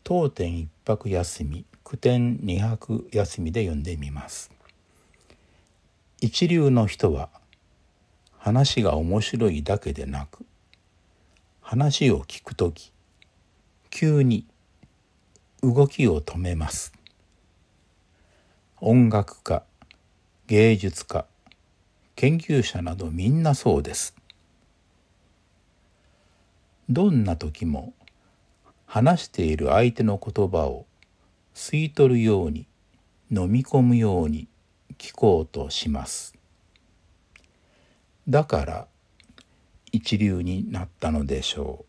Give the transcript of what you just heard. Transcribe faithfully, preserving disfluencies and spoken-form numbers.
当店一泊休み、句点二泊休みで読んでみます。一流の人は話が面白いだけでなく、話を聞くとき、急に動きを止めます。音楽家、芸術家、研究者などみんなそうです。どんな時も話している相手の言葉を吸い取るように、飲み込むように聞こうとします。だから一流になったのでしょう。